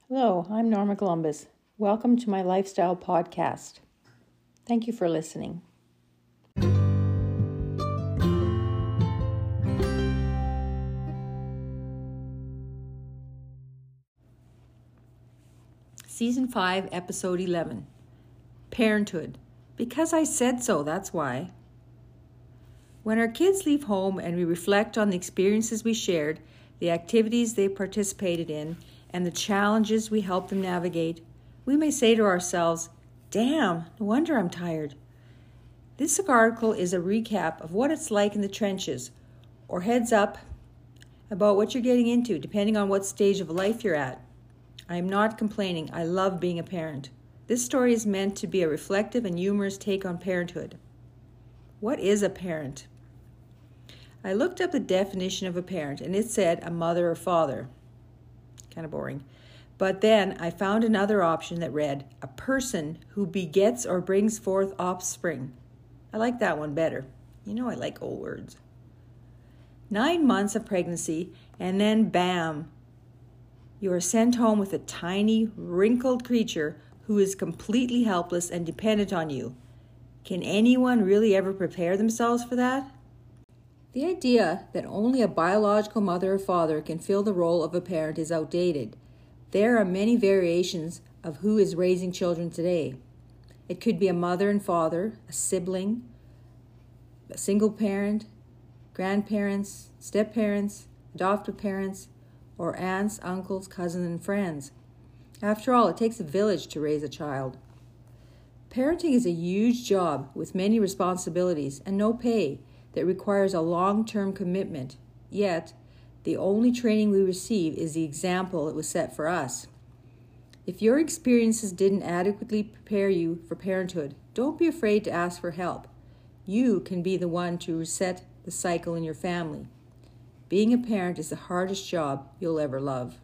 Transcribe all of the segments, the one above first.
Hello, I'm Norma Columbus. Welcome to my lifestyle podcast. Thank you for listening. Season 5, Episode 11. Parenthood. Because I said so, that's why. When our kids leave home and we reflect on the experiences we shared, the activities they participated in, and the challenges we helped them navigate, we may say to ourselves, "Damn, no wonder I'm tired." This article is a recap of what it's like in the trenches, or heads up about what you're getting into, depending on what stage of life you're at. I am not complaining. I love being a parent. This story is meant to be a reflective and humorous take on parenthood. What is a parent? I looked up the definition of a parent, and it said a mother or father. Kind of boring. But then I found another option that read, a person who begets or brings forth offspring. I like that one better. You know I like old words. 9 months of pregnancy, and then bam, you are sent home with a tiny, wrinkled creature who is completely helpless and dependent on you. Can anyone really ever prepare themselves for that? The idea that only a biological mother or father can fill the role of a parent is outdated. There are many variations of who is raising children today. It could be a mother and father, a sibling, a single parent, grandparents, step-parents, adoptive parents, or aunts, uncles, cousins, and friends. After all, it takes a village to raise a child. Parenting is a huge job with many responsibilities and no pay that requires a long-term commitment. Yet, the only training we receive is the example that was set for us. If your experiences didn't adequately prepare you for parenthood, don't be afraid to ask for help. You can be the one to reset the cycle in your family. Being a parent is the hardest job you'll ever love.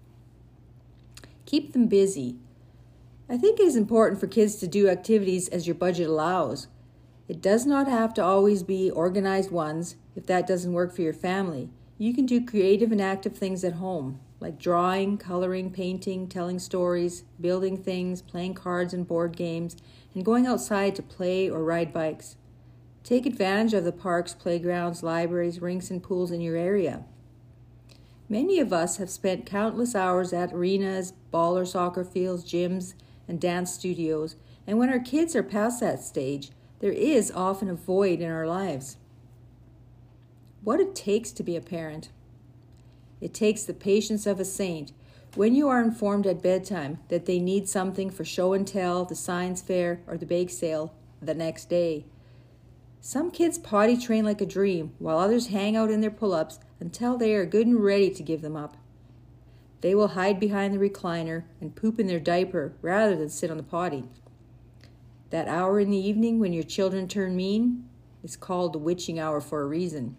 Keep them busy. I think it is important for kids to do activities as your budget allows. It does not have to always be organized ones if that doesn't work for your family. You can do creative and active things at home, like drawing, coloring, painting, telling stories, building things, playing cards and board games, and going outside to play or ride bikes. Take advantage of the parks, playgrounds, libraries, rinks, and pools in your area. Many of us have spent countless hours at arenas, ball or soccer fields, gyms, and dance studios, and when our kids are past that stage, there is often a void in our lives. What it takes to be a parent. It takes the patience of a saint. When you are informed at bedtime that they need something for show and tell, the science fair, or the bake sale the next day. Some kids potty train like a dream, while others hang out in their pull-ups until they are good and ready to give them up. They will hide behind the recliner and poop in their diaper rather than sit on the potty. That hour in the evening when your children turn mean is called the witching hour for a reason.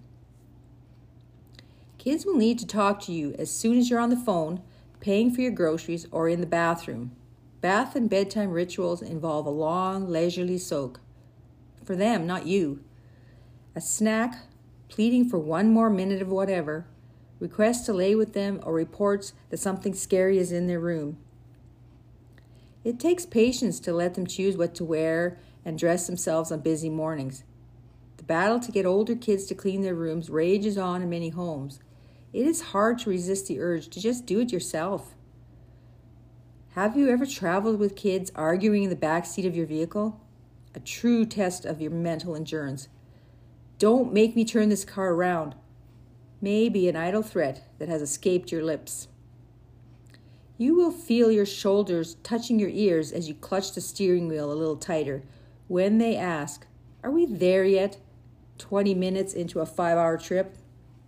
Kids will need to talk to you as soon as you're on the phone, paying for your groceries, or in the bathroom. Bath and bedtime rituals involve a long, leisurely soak. For them, not you. A snack, pleading for one more minute of whatever, requests to lay with them, or reports that something scary is in their room. It takes patience to let them choose what to wear and dress themselves on busy mornings. The battle to get older kids to clean their rooms rages on in many homes. It is hard to resist the urge to just do it yourself. Have you ever traveled with kids arguing in the back seat of your vehicle? A true test of your mental endurance. "Don't make me turn this car around," may be an idle threat that has escaped your lips. You will feel your shoulders touching your ears as you clutch the steering wheel a little tighter when they ask, "Are we there yet?" 20 minutes into a 5-hour trip.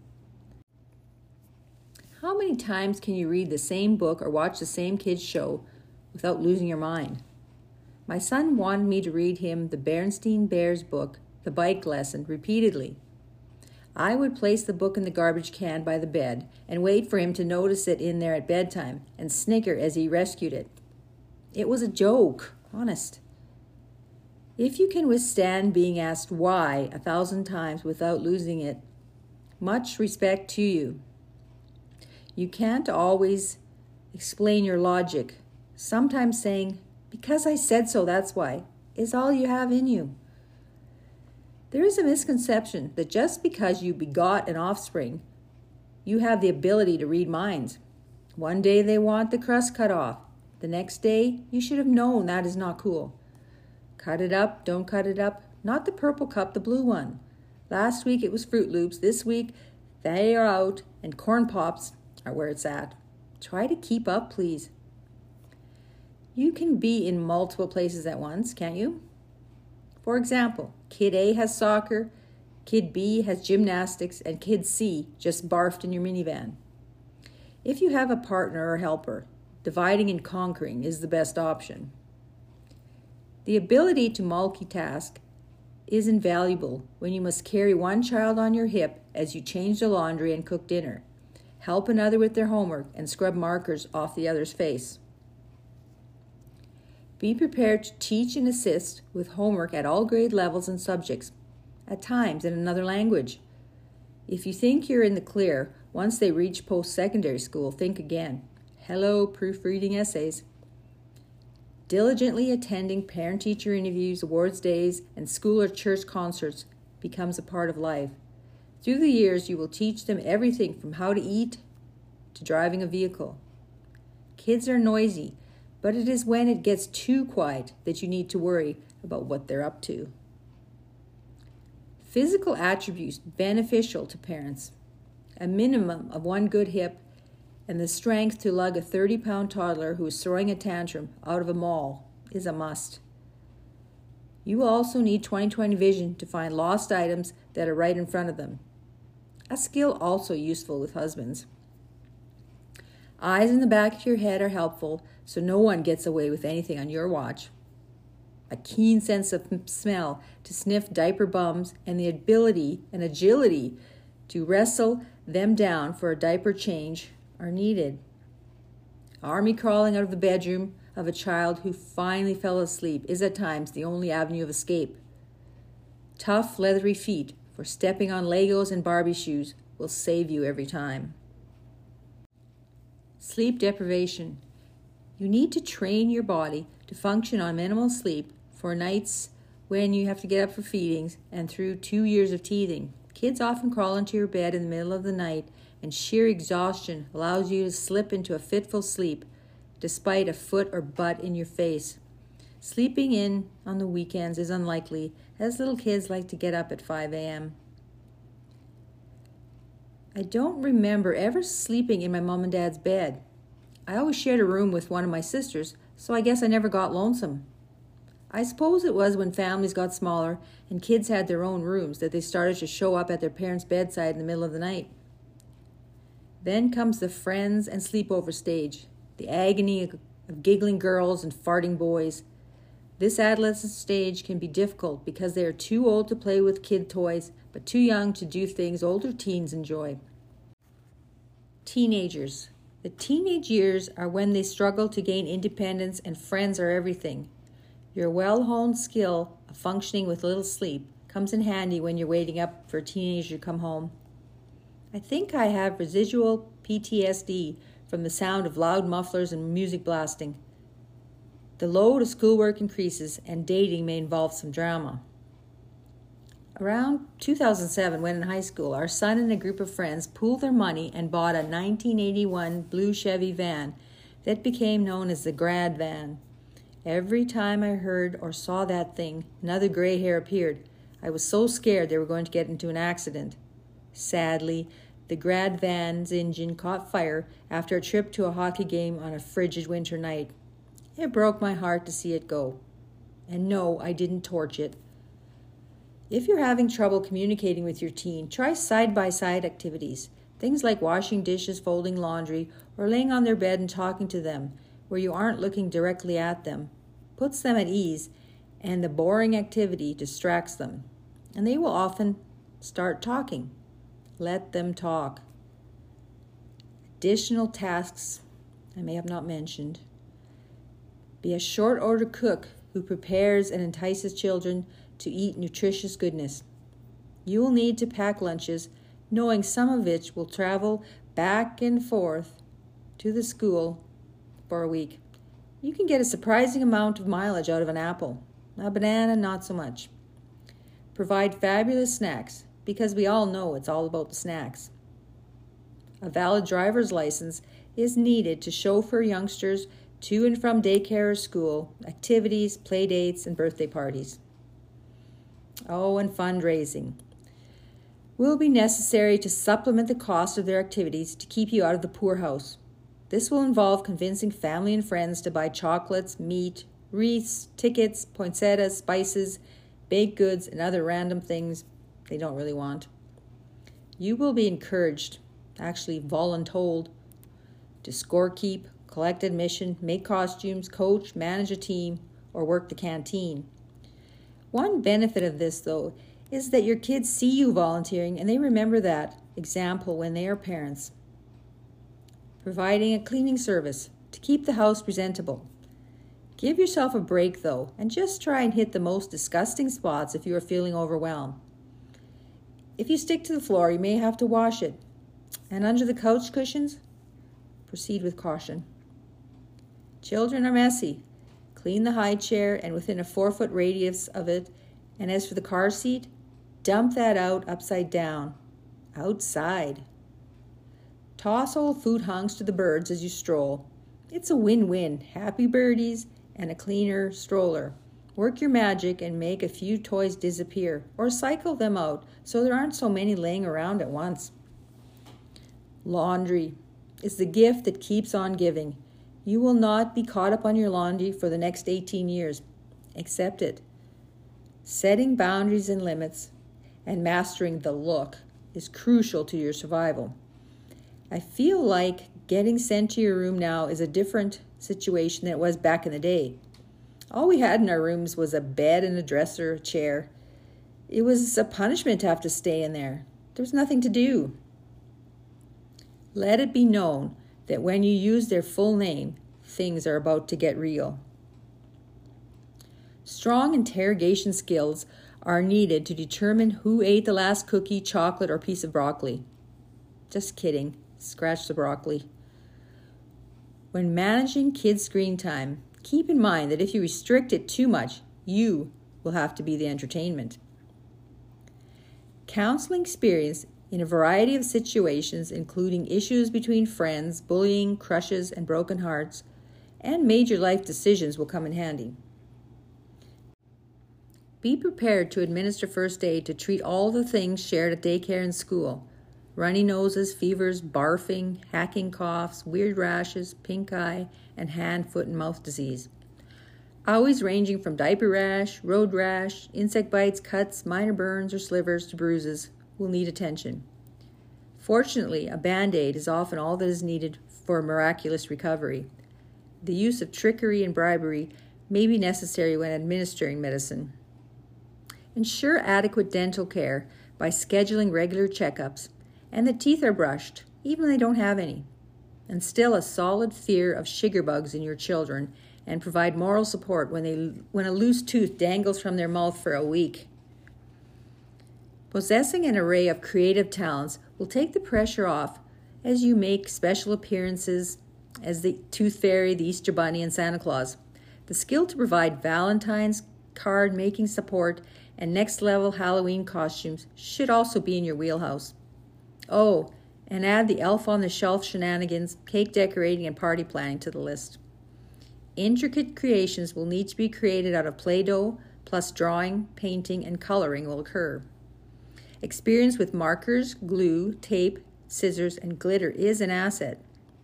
How many times can you read the same book or watch the same kids' show without losing your mind? My son wanted me to read him the Berenstain Bears book, The Bike Lesson, repeatedly. I would place the book in the garbage can by the bed and wait for him to notice it in there at bedtime and snicker as he rescued it. It was a joke, honest. If you can withstand being asked why 1,000 times without losing it, much respect to you. You can't always explain your logic. Sometimes saying, "Because I said so, that's why," is all you have in you. There is a misconception that just because you begot an offspring, you have the ability to read minds. One day they want the crust cut off. The next day, you should have known that is not cool. Cut it up, don't cut it up. Not the purple cup, the blue one. Last week it was Fruit Loops. This week they are out and Corn Pops are where it's at. Try to keep up, please. You can be in multiple places at once, can't you? For example, Kid A has soccer, Kid B has gymnastics, and Kid C just barfed in your minivan. If you have a partner or helper, dividing and conquering is the best option. The ability to multitask is invaluable when you must carry one child on your hip as you change the laundry and cook dinner, help another with their homework, and scrub markers off the other's face. Be prepared to teach and assist with homework at all grade levels and subjects, at times in another language. If you think you're in the clear, once they reach post-secondary school, think again. Hello, proofreading essays. Diligently attending parent-teacher interviews, awards days, and school or church concerts becomes a part of life. Through the years, you will teach them everything from how to eat to driving a vehicle. Kids are noisy, but it is when it gets too quiet that you need to worry about what they're up to. Physical attributes beneficial to parents. A minimum of one good hip and the strength to lug a 30-pound toddler who is throwing a tantrum out of a mall is a must. You will also need 20/20 vision to find lost items that are right in front of them. A skill also useful with husbands. Eyes in the back of your head are helpful so no one gets away with anything on your watch. A keen sense of smell to sniff diaper bums and the ability and agility to wrestle them down for a diaper change are needed. Army crawling out of the bedroom of a child who finally fell asleep is at times the only avenue of escape. Tough, leathery feet for stepping on Legos and Barbie shoes will save you every time. Sleep deprivation. You need to train your body to function on minimal sleep for nights when you have to get up for feedings and through 2 years of teething. Kids often crawl into your bed in the middle of the night, and sheer exhaustion allows you to slip into a fitful sleep despite a foot or butt in your face. Sleeping in on the weekends is unlikely, as little kids like to get up at 5 a.m. I don't remember ever sleeping in my mom and dad's bed. I always shared a room with one of my sisters, so I guess I never got lonesome. I suppose it was when families got smaller and kids had their own rooms that they started to show up at their parents' bedside in the middle of the night. Then comes the friends and sleepover stage, the agony of giggling girls and farting boys. This adolescent stage can be difficult because they are too old to play with kid toys, but too young to do things older teens enjoy. Teenagers. The teenage years are when they struggle to gain independence and friends are everything. Your well-honed skill of functioning with little sleep comes in handy when you're waiting up for a teenager to come home. I think I have residual PTSD from the sound of loud mufflers and music blasting. The load of schoolwork increases and dating may involve some drama. Around 2007, when in high school, our son and a group of friends pooled their money and bought a 1981 blue Chevy van that became known as the Grad Van. Every time I heard or saw that thing, another gray hair appeared. I was so scared they were going to get into an accident. Sadly, the Grad Van's engine caught fire after a trip to a hockey game on a frigid winter night. It broke my heart to see it go. And no, I didn't torch it. If you're having trouble communicating with your teen, try side-by-side activities. Things like washing dishes, folding laundry, or laying on their bed and talking to them, where you aren't looking directly at them. Puts them at ease, and the boring activity distracts them. And they will often start talking. Let them talk. Additional tasks I may have not mentioned. Be a short order cook who prepares and entices children to eat nutritious goodness. You will need to pack lunches, knowing some of which will travel back and forth to the school for a week. You can get a surprising amount of mileage out of an apple. A banana, not so much. Provide fabulous snacks, because we all know it's all about the snacks. A valid driver's license is needed to chauffeur youngsters to and from daycare or school, activities, play dates, and birthday parties. Oh, and fundraising will be necessary to supplement the cost of their activities to keep you out of the poorhouse. This will involve convincing family and friends to buy chocolates, meat, wreaths, tickets, poinsettias, spices, baked goods, and other random things they don't really want. You will be encouraged, actually voluntold, to scorekeep, collect admission, make costumes, coach, manage a team, or work the canteen. One benefit of this, though, is that your kids see you volunteering and they remember that example when they are parents. Providing a cleaning service to keep the house presentable. Give yourself a break, though, and just try and hit the most disgusting spots if you are feeling overwhelmed. If you stick to the floor, you may have to wash it. And under the couch cushions, proceed with caution. Children are messy. Clean the high chair and within a 4-foot radius of it. And as for the car seat, dump that out upside down. Outside. Toss old food hunks to the birds as you stroll. It's a win-win. Happy birdies and a cleaner stroller. Work your magic and make a few toys disappear, or cycle them out so there aren't so many laying around at once. Laundry is the gift that keeps on giving. You will not be caught up on your laundry for the next 18 years. Accept it. Setting boundaries and limits and mastering the look is crucial to your survival. I feel like getting sent to your room now is a different situation than it was back in the day. All we had in our rooms was a bed and a dresser, a chair. It was a punishment to have to stay in there. There was nothing to do. Let it be known that when you use their full name, things are about to get real. Strong interrogation skills are needed to determine who ate the last cookie, chocolate, or piece of broccoli. Just kidding. Scratch the broccoli. When managing kids' screen time, keep in mind that if you restrict it too much, you will have to be the entertainment. Counseling experience in a variety of situations, including issues between friends, bullying, crushes, and broken hearts, and major life decisions will come in handy. Be prepared to administer first aid to treat all the things shared at daycare and school. Runny noses, fevers, barfing, hacking coughs, weird rashes, pink eye, and hand, foot, and mouth disease. Always ranging from diaper rash, road rash, insect bites, cuts, minor burns or slivers to bruises will need attention. Fortunately, a Band-Aid is often all that is needed for a miraculous recovery. The use of trickery and bribery may be necessary when administering medicine. Ensure adequate dental care by scheduling regular checkups, and the teeth are brushed, even when they don't have any. Instill a solid fear of sugar bugs in your children and provide moral support when a loose tooth dangles from their mouth for a week. Possessing an array of creative talents will take the pressure off as you make special appearances as the Tooth Fairy, the Easter Bunny, and Santa Claus. The skill to provide Valentine's card making support and next level Halloween costumes should also be in your wheelhouse. Oh, and add the elf on the shelf shenanigans, cake decorating, and party planning to the list. Intricate creations will need to be created out of Play-Doh, plus drawing, painting, and coloring will occur. Experience with markers, glue, tape, scissors, and glitter is an asset.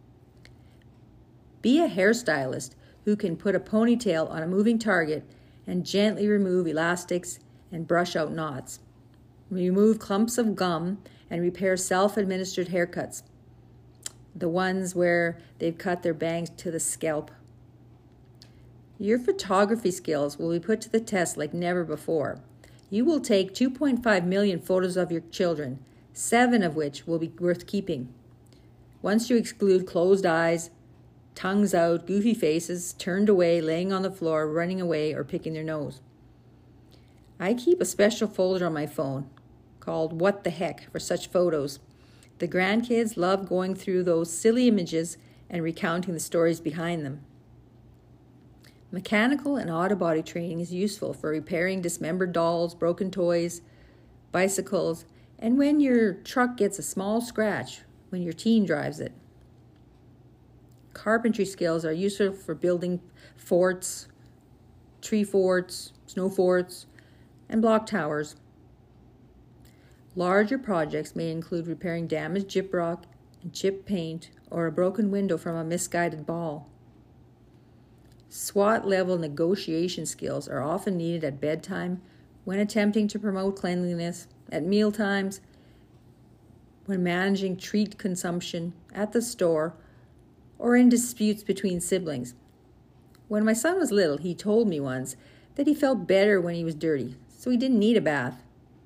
Be a hairstylist who can put a ponytail on a moving target and gently remove elastics and brush out knots. Remove clumps of gum and repair self-administered haircuts, the ones where they've cut their bangs to the scalp. Your photography skills will be put to the test like never before. You will take 2.5 million photos of your children, 7 of which will be worth keeping. Once you exclude closed eyes, tongues out, goofy faces, turned away, laying on the floor, running away, or picking their nose. I keep a special folder on my phone called What the Heck for such photos. The grandkids love going through those silly images and recounting the stories behind them. Mechanical and auto body training is useful for repairing dismembered dolls, broken toys, bicycles, and when your truck gets a small scratch when your teen drives it. Carpentry skills are useful for building forts, tree forts, snow forts, and block towers. Larger projects may include repairing damaged gyprock and chipped paint or a broken window from a misguided ball. SWOT-level negotiation skills are often needed at bedtime, when attempting to promote cleanliness, at meal times, when managing treat consumption, at the store, or in disputes between siblings. When my son was little, he told me once that he felt better when he was dirty, so he didn't need a bath.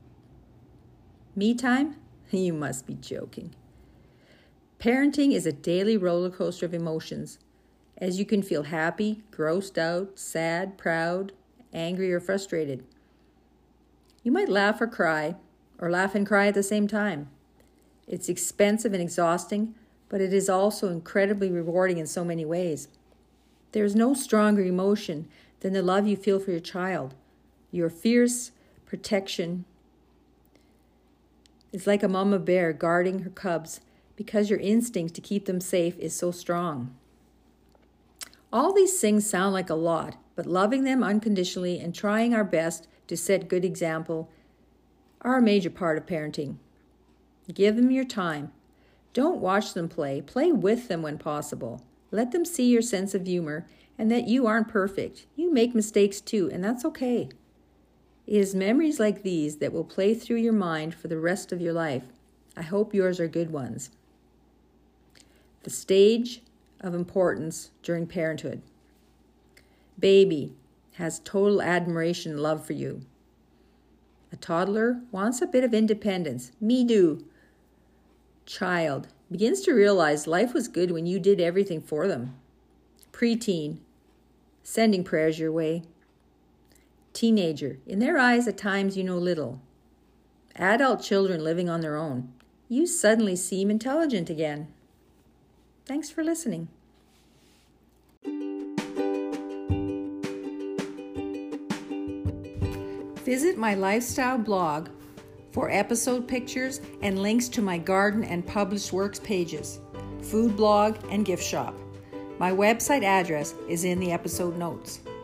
Me time? You must be joking. Parenting is a daily roller coaster of emotions, as you can feel happy, grossed out, sad, proud, angry, or frustrated. You might laugh or cry, or laugh and cry at the same time. It's expensive and exhausting, but it is also incredibly rewarding in so many ways. There is no stronger emotion than the love you feel for your child. Your fierce protection is like a mama bear guarding her cubs because your instinct to keep them safe is so strong. All these things sound like a lot, but loving them unconditionally and trying our best to set good example are a major part of parenting. Give them your time. Don't watch them play. Play with them when possible. Let them see your sense of humor and that you aren't perfect. You make mistakes too, and that's okay. It is memories like these that will play through your mind for the rest of your life. I hope yours are good ones. The stage of importance during parenthood. Baby has total admiration and love for you. A toddler wants a bit of independence. Me do. Child begins to realize life was good when you did everything for them. Preteen, sending prayers your way. Teenager, in their eyes at times you know little. Adult children living on their own. You suddenly seem intelligent again. Thanks for listening. Visit my lifestyle blog for episode pictures and links to my garden and published works pages, food blog, and gift shop. My website address is in the episode notes.